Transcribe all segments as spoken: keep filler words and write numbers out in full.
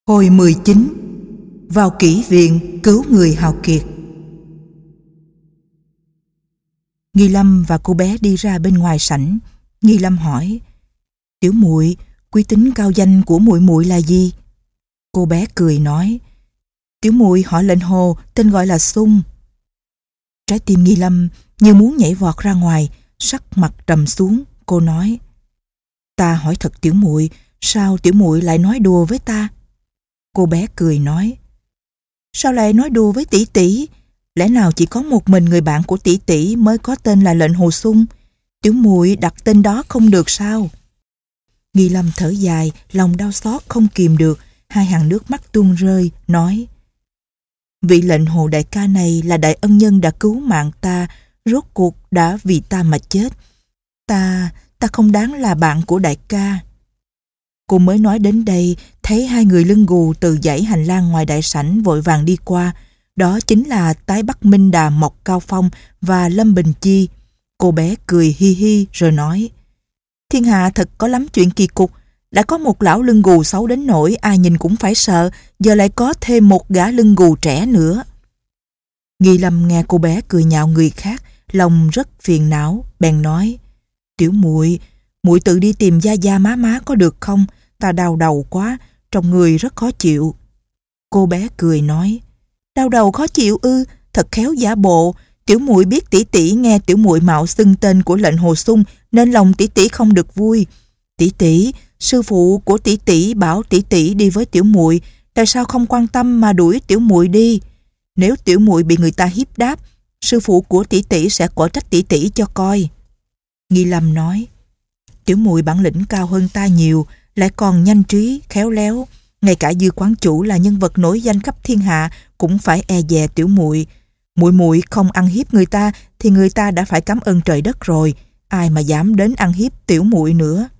Hồi mười chín. Vào kỹ viện cứu người hào kiệt. Nghi Lâm và cô bé đi ra bên ngoài sảnh. Nghi Lâm hỏi: "Tiểu muội, quý tính cao danh của muội muội là gì?" Cô bé cười nói: "Tiểu muội họ Lệnh Hồ, tên gọi là Sung." Trái tim Nghi Lâm như muốn nhảy vọt ra ngoài, sắc mặt trầm xuống. Cô nói: "Ta hỏi thật tiểu muội, sao tiểu muội lại nói đùa với ta?" Cô bé cười nói: "Sao lại nói đùa với tỷ tỷ? Lẽ nào chỉ có một mình người bạn của tỷ tỷ mới có tên là Lệnh Hồ Sung? Tiểu muội đặt tên đó không được sao?" Nghi Lâm thở dài, lòng đau xót không kìm được, hai hàng nước mắt tuôn rơi, nói: "Vị Lệnh Hồ đại ca này là đại ân nhân đã cứu mạng ta, rốt cuộc đã vì ta mà chết. Ta, ta không đáng là bạn của đại ca." Cô mới nói đến đây, thấy hai người lưng gù từ dãy hành lang ngoài đại sảnh vội vàng đi qua. Đó chính là Tái Bắc Minh Đà Mộc Cao Phong và Lâm Bình Chi. Cô bé cười hi hi rồi nói: "Thiên hạ thật có lắm chuyện kỳ cục. Đã có một lão lưng gù xấu đến nỗi ai nhìn cũng phải sợ, giờ lại có thêm một gã lưng gù trẻ nữa." Nghi Lâm nghe cô bé cười nhạo người khác, lòng rất phiền não, bèn nói: "Tiểu muội, muội tự đi tìm gia gia má má có được không? Ta đau đầu quá, trong người rất khó chịu." Cô bé cười nói: "Đau đầu khó chịu ư? Thật khéo giả bộ. Tiểu muội biết tỷ tỷ nghe tiểu muội mạo xưng tên của Lệnh Hồ Sung nên lòng tỷ tỷ không được vui. Tỷ tỷ, sư phụ của tỷ tỷ bảo tỷ tỷ đi với tiểu muội, tại sao không quan tâm mà đuổi tiểu muội đi? Nếu tiểu muội bị người ta hiếp đáp, sư phụ của tỷ tỷ sẽ quở trách tỷ tỷ cho coi." Nghi Lâm nói: "Tiểu muội bản lĩnh cao hơn ta nhiều, lại còn nhanh trí, khéo léo. Ngay cả Dư quán chủ là nhân vật nổi danh khắp thiên hạ cũng phải e dè tiểu muội. Muội muội không ăn hiếp người ta thì người ta đã phải cảm ơn trời đất rồi, ai mà dám đến ăn hiếp tiểu muội nữa."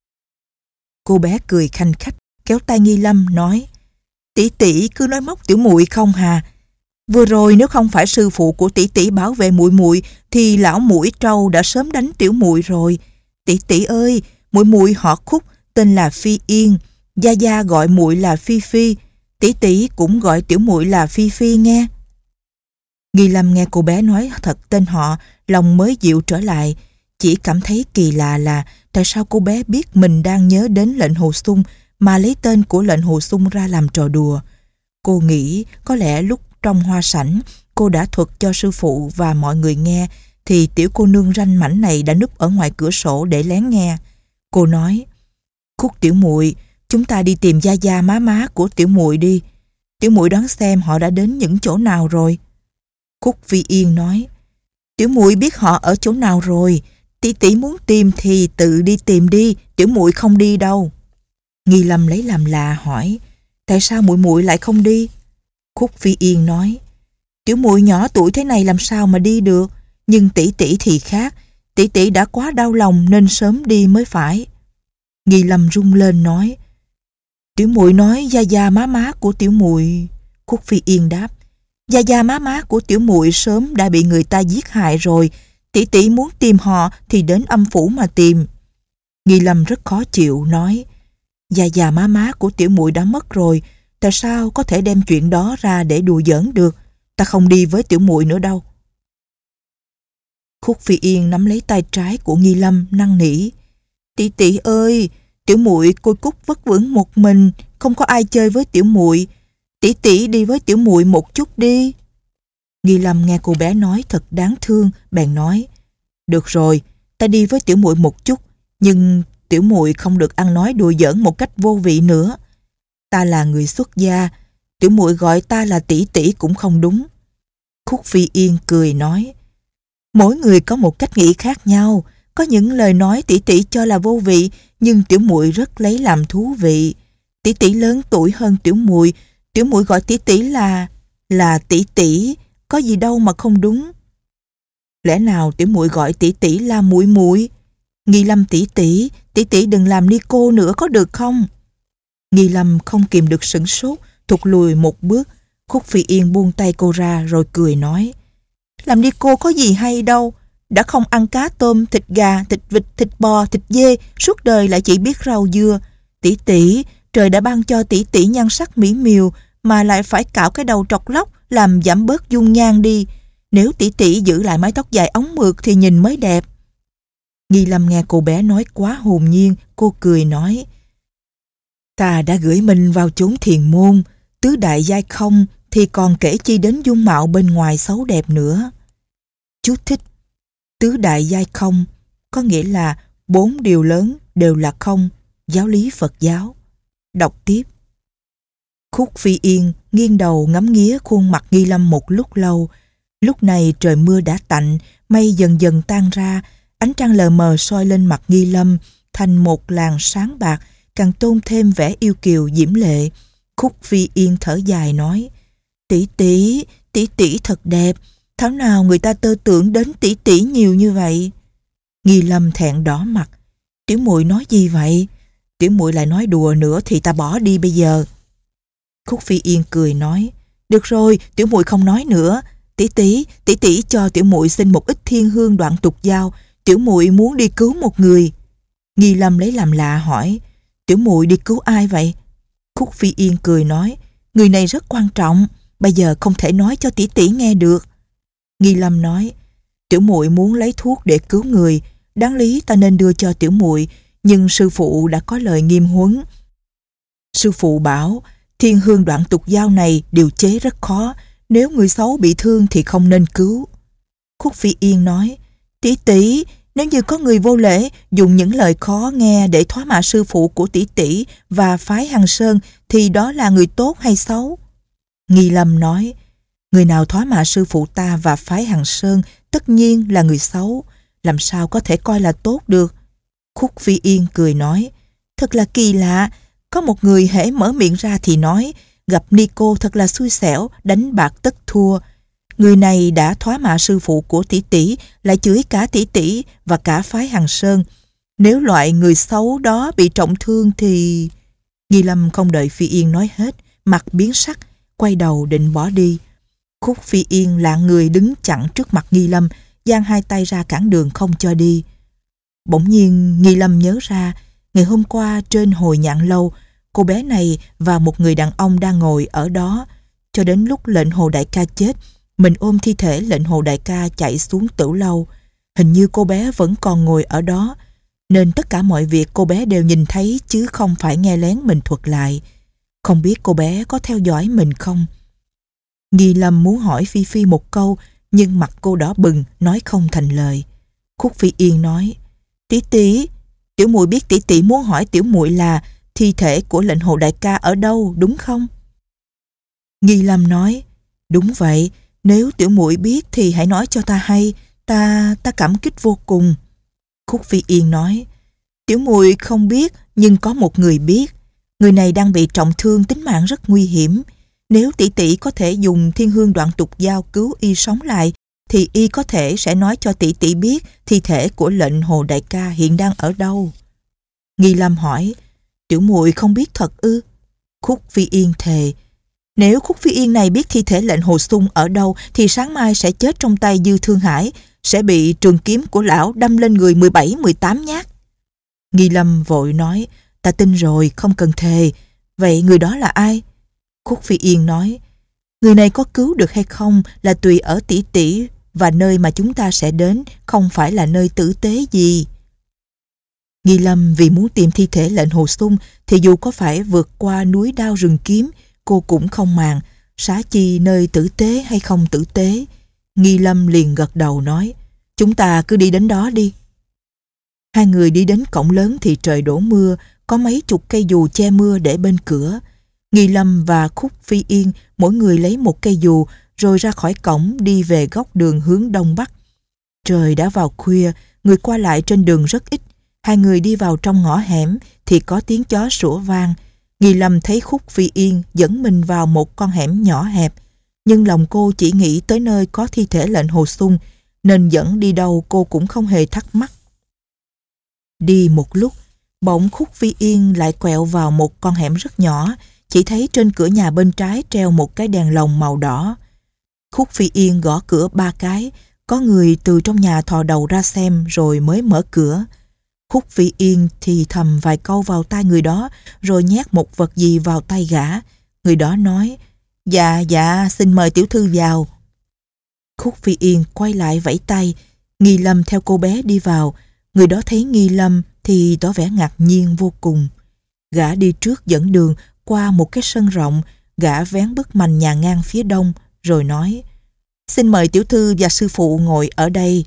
Cô bé cười khanh khách, kéo tay Nghi Lâm nói: "Tỷ tỷ cứ nói móc tiểu muội không hà. Vừa rồi nếu không phải sư phụ của tỷ tỷ bảo vệ muội muội thì lão mũi trâu đã sớm đánh tiểu muội rồi. Tỷ tỷ ơi, muội muội họ Khúc, tên là Phi Yên, gia gia gọi muội là Phi Phi, tỷ tỷ cũng gọi tiểu muội là Phi Phi nghe." Nghi Lâm nghe cô bé nói thật tên họ, lòng mới dịu trở lại, chỉ cảm thấy kỳ lạ là tại sao cô bé biết mình đang nhớ đến Lệnh Hồ Sung mà lấy tên của Lệnh Hồ Sung ra làm trò đùa. Cô nghĩ có lẽ lúc trong hoa sảnh cô đã thuật cho sư phụ và mọi người nghe thì tiểu cô nương ranh mảnh này đã núp ở ngoài cửa sổ để lén nghe. Cô nói: "Khúc tiểu muội, chúng ta đi tìm gia gia má má của tiểu muội đi. Tiểu muội đoán xem họ đã đến những chỗ nào rồi." Khúc Phi Yên nói: "Tiểu muội biết họ ở chỗ nào rồi. Tỷ tỷ muốn tìm thì tự đi tìm đi, tiểu muội không đi đâu." Nghi Lâm lấy làm lạ hỏi: "Tại sao muội muội lại không đi?" Khúc Phi Yên nói: "Tiểu muội nhỏ tuổi thế này làm sao mà đi được, nhưng tỷ tỷ thì khác, tỷ tỷ đã quá đau lòng nên sớm đi mới phải." Nghi Lâm rung lên nói: "Tiểu muội nói gia gia má má của tiểu muội." Khúc Phi Yên đáp: "Gia gia má má của tiểu muội sớm đã bị người ta giết hại rồi, tỷ tỷ muốn tìm họ thì đến âm phủ mà tìm." Nghi Lâm rất khó chịu nói: "Gia gia má má của tiểu muội đã mất rồi, tại sao có thể đem chuyện đó ra để đùa giỡn được? Ta không đi với tiểu muội nữa đâu." Khúc Phi Yên nắm lấy tay trái của Nghi Lâm năn nỉ: "Tỷ tỷ ơi, tiểu muội côi cút vất vưởng một mình, không có ai chơi với tiểu muội. Tỷ tỷ đi với tiểu muội một chút đi." Nghi Lâm nghe cô bé nói thật đáng thương, bèn nói: "Được rồi, ta đi với tiểu muội một chút, nhưng tiểu muội không được ăn nói đùa giỡn một cách vô vị nữa. Ta là người xuất gia, tiểu muội gọi ta là tỷ tỷ cũng không đúng." Khúc Phi Yên cười nói: "Mỗi người có một cách nghĩ khác nhau, có những lời nói tỷ tỷ cho là vô vị, nhưng tiểu muội rất lấy làm thú vị. Tỷ tỷ lớn tuổi hơn tiểu muội, tiểu muội gọi tỷ tỷ là là tỷ tỷ, có gì đâu mà không đúng. Lẽ nào tiểu muội gọi tỷ tỷ là muội muội? Nghi Lâm tỷ tỷ, tỷ tỷ đừng làm ni cô nữa có được không?" Nghi Lâm không kìm được sửng sốt, thụt lùi một bước. Khúc Phi Yên buông tay cô ra rồi cười nói: "Làm ni cô có gì hay đâu, đã không ăn cá tôm, thịt gà, thịt vịt, thịt bò, thịt dê, suốt đời lại chỉ biết rau dưa. Tỷ tỷ, trời đã ban cho tỷ tỷ nhan sắc mỹ miều mà lại phải cạo cái đầu trọc lóc làm giảm bớt dung nhan đi. Nếu tỷ tỷ giữ lại mái tóc dài óng mượt thì nhìn mới đẹp. Nghi Lâm nghe cô bé nói quá hồn nhiên, cô cười nói: Ta đã gửi mình vào chốn thiền môn, tứ đại giai không thì còn kể chi đến dung mạo bên ngoài xấu đẹp nữa. Chú thích: tứ đại giai không có nghĩa là bốn điều lớn đều là không, giáo lý Phật giáo. Đọc tiếp. Khúc Phi Yên nghiêng đầu ngắm nghía khuôn mặt Nghi Lâm một lúc lâu. Lúc này trời mưa đã tạnh, mây dần dần tan ra, ánh trăng lờ mờ soi lên mặt Nghi Lâm thành một làn sáng bạc, càng tôn thêm vẻ yêu kiều diễm lệ. Khúc Phi Yên thở dài nói: Tỷ tỷ, tỷ tỷ thật đẹp, thảo nào người ta tơ tưởng đến tỷ tỷ nhiều như vậy. Nghi Lâm thẹn đỏ mặt: Tiểu muội nói gì vậy? Tiểu muội lại nói đùa nữa thì ta bỏ đi bây giờ. Khúc Phi Yên cười nói: Được rồi, tiểu muội không nói nữa. Tỷ tỷ, tỷ tỷ cho tiểu muội xin một ít thiên hương đoạn tục giao, tiểu muội muốn đi cứu một người. Nghi Lâm lấy làm lạ hỏi: Tiểu muội đi cứu ai vậy? Khúc Phi Yên cười nói: Người này rất quan trọng, bây giờ không thể nói cho tỷ tỷ nghe được. Nghi Lâm nói: Tiểu muội muốn lấy thuốc để cứu người, đáng lý ta nên đưa cho tiểu muội, nhưng sư phụ đã có lời nghiêm huấn. Sư phụ bảo thiên hương đoạn tục giao này điều chế rất khó, nếu người xấu bị thương thì không nên cứu. Khúc Phi Yên nói: Tỷ tỷ, nếu như có người vô lễ dùng những lời khó nghe để thoá mạ sư phụ của tỷ tỷ và phái Hằng Sơn thì đó là người tốt hay xấu? Nghi Lâm nói: Người nào thoá mạ sư phụ ta và phái Hằng Sơn tất nhiên là người xấu, làm sao có thể coi là tốt được. Khúc Phi Yên cười nói: Thật là kỳ lạ, có một người hễ mở miệng ra thì nói gặp Nico thật là xui xẻo, đánh bạc tất thua. Người này đã thoá mạ sư phụ của tỷ tỷ, lại chửi cả tỷ tỷ và cả phái Hằng Sơn. Nếu loại người xấu đó bị trọng thương thì... Nghi Lâm không đợi Phi Yên nói hết, mặt biến sắc, quay đầu định bỏ đi. Khúc Phi Yên lạng người đứng chặn trước mặt Nghi Lâm, giang hai tay ra cản đường không cho đi. Bỗng nhiên Nghi Lâm nhớ ra, ngày hôm qua trên hồi Nhạn Lâu, cô bé này và một người đàn ông đang ngồi ở đó. Cho đến lúc lệnh Hồ đại ca chết, mình ôm thi thể lệnh Hồ đại ca chạy xuống Tử Lâu. Hình như cô bé vẫn còn ngồi ở đó, nên tất cả mọi việc cô bé đều nhìn thấy chứ không phải nghe lén mình thuật lại. Không biết cô bé có theo dõi mình không? Nghi Lâm muốn hỏi Phi Phi một câu, nhưng mặt cô đỏ bừng, nói không thành lời. Khúc Phi Yên nói: Tỷ tỷ, tiểu muội biết tỷ tỷ muốn hỏi tiểu muội là thi thể của lệnh Hồ đại ca ở đâu, đúng không? Nghi Lâm nói: Đúng vậy, nếu tiểu muội biết thì hãy nói cho ta hay, ta ta cảm kích vô cùng. Khúc Phi Yên nói: Tiểu muội không biết, nhưng có một người biết. Người này đang bị trọng thương, tính mạng rất nguy hiểm. Nếu tỷ tỷ có thể dùng thiên hương đoạn tục giao cứu y sống lại, thì y có thể sẽ nói cho tỷ tỷ biết thi thể của lệnh Hồ đại ca hiện đang ở đâu. Nghi Lâm hỏi: Tiểu muội không biết thật ư? Khúc Phi Yên thề: Nếu Khúc Phi Yên này biết thi thể lệnh Hồ Xung ở đâu thì sáng mai sẽ chết trong tay Dư Thương Hải, sẽ bị trường kiếm của lão đâm lên người mười bảy mười tám nhát. Nghi Lâm vội nói: Ta tin rồi, không cần thề. Vậy người đó là ai? Khúc Phi Yên nói: Người này có cứu được hay không là tùy ở tỷ tỷ, và nơi mà chúng ta sẽ đến không phải là nơi tử tế gì. Nghi Lâm vì muốn tìm thi thể lệnh Hồ Xung thì dù có phải vượt qua núi đao rừng kiếm, cô cũng không màng, xá chi nơi tử tế hay không tử tế. Nghi Lâm liền gật đầu nói: Chúng ta cứ đi đến đó đi. Hai người đi đến cổng lớn thì trời đổ mưa, có mấy chục cây dù che mưa để bên cửa. Nghi Lâm và Khúc Phi Yên mỗi người lấy một cây dù, rồi ra khỏi cổng đi về góc đường hướng đông bắc. Trời đã vào khuya, người qua lại trên đường rất ít. Hai người đi vào trong ngõ hẻm thì có tiếng chó sủa vang. Nghi Lâm thấy Khúc Phi Yên dẫn mình vào một con hẻm nhỏ hẹp, nhưng lòng cô chỉ nghĩ tới nơi có thi thể lệnh Hồ Xung, nên dẫn đi đâu cô cũng không hề thắc mắc. Đi một lúc, bỗng Khúc Phi Yên lại quẹo vào một con hẻm rất nhỏ, chỉ thấy trên cửa nhà bên trái treo một cái đèn lồng màu đỏ. Khúc Phi Yên gõ cửa ba cái, có người từ trong nhà thò đầu ra xem rồi mới mở cửa. Khúc Phi Yên thì thầm vài câu vào tai người đó, rồi nhét một vật gì vào tay gã. Người đó nói, dạ dạ xin mời tiểu thư vào. Khúc Phi Yên quay lại vẫy tay. Nghi Lâm theo cô bé đi vào. Người đó thấy Nghi Lâm thì tỏ vẻ ngạc nhiên vô cùng. Gã đi trước dẫn đường qua một cái sân rộng. Gã vén bức mành nhà ngang phía đông rồi nói, xin mời tiểu thư và sư phụ ngồi ở đây.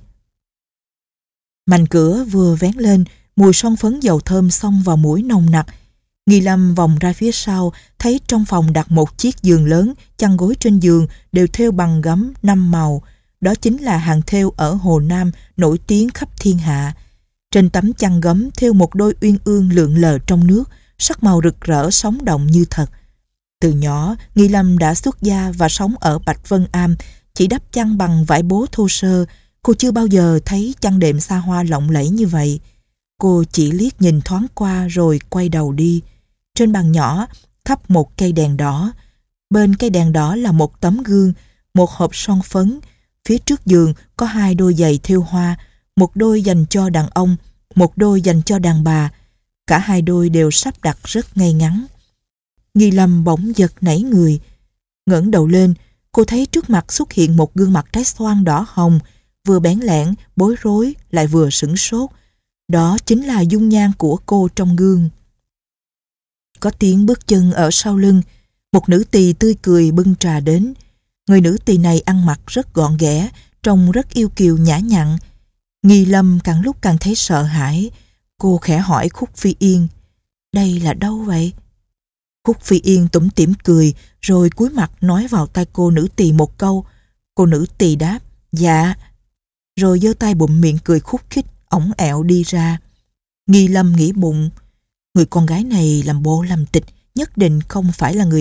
Mành cửa vừa vén lên, mùi son phấn dầu thơm xông vào mũi nồng nặc. Nghi Lâm vòng ra phía sau, thấy trong phòng đặt một chiếc giường lớn, chăn gối trên giường đều thêu bằng gấm năm màu. Đó chính là hàng thêu ở Hồ Nam nổi tiếng khắp thiên hạ. Trên tấm chăn gấm thêu một đôi uyên ương lượn lờ trong nước, sắc màu rực rỡ sống động như thật. Từ nhỏ, Nghi Lâm đã xuất gia và sống ở Bạch Vân Am, chỉ đắp chăn bằng vải bố thô sơ. Cô chưa bao giờ thấy chăn đệm xa hoa lộng lẫy như vậy. Cô chỉ liếc nhìn thoáng qua rồi quay đầu đi. Trên bàn nhỏ thắp một cây đèn đỏ. Bên cây đèn đỏ là một tấm gương, một hộp son phấn. Phía trước giường có hai đôi giày thêu hoa, một đôi dành cho đàn ông, một đôi dành cho đàn bà. Cả hai đôi đều sắp đặt rất ngay ngắn. Nghi Lâm bỗng giật nảy người. Ngẩng đầu lên, cô thấy trước mặt xuất hiện một gương mặt trái xoan đỏ hồng, vừa bẽn lẽn, bối rối, lại vừa sửng sốt. Đó chính là dung nhan của cô trong gương. Có tiếng bước chân ở sau lưng, một nữ tỳ tươi cười bưng trà đến. Người nữ tỳ này ăn mặc rất gọn ghẽ, trông rất yêu kiều nhã nhặn. Nghi Lâm càng lúc càng thấy sợ hãi. Cô khẽ hỏi Khúc Phi Yên, đây là đâu vậy? Khúc Phi Yên tủm tỉm cười, rồi cúi mặt nói vào tai cô nữ tỳ một câu. Cô nữ tỳ đáp, dạ. Rồi giơ tay bụm miệng cười khúc khích, ổng ẹo đi ra. Nghi Lâm nghĩ bụng, người con gái này làm bộ làm tịch, nhất định không phải là người